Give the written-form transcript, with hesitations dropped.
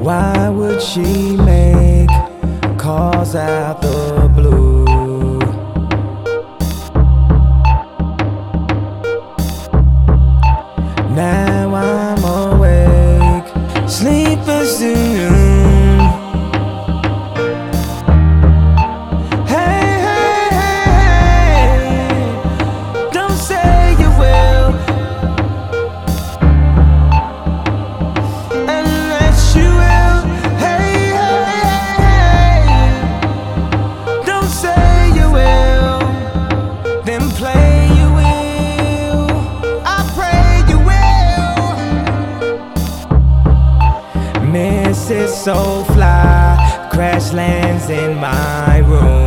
Why would she make calls out the blue? Now I'm awake, sleeping soon. Hey, hey, hey, don't say you will, unless you will. Hey, hey, hey, don't say you will, then play you will. I pray you will. Mrs. Soulfly crash lands in my room.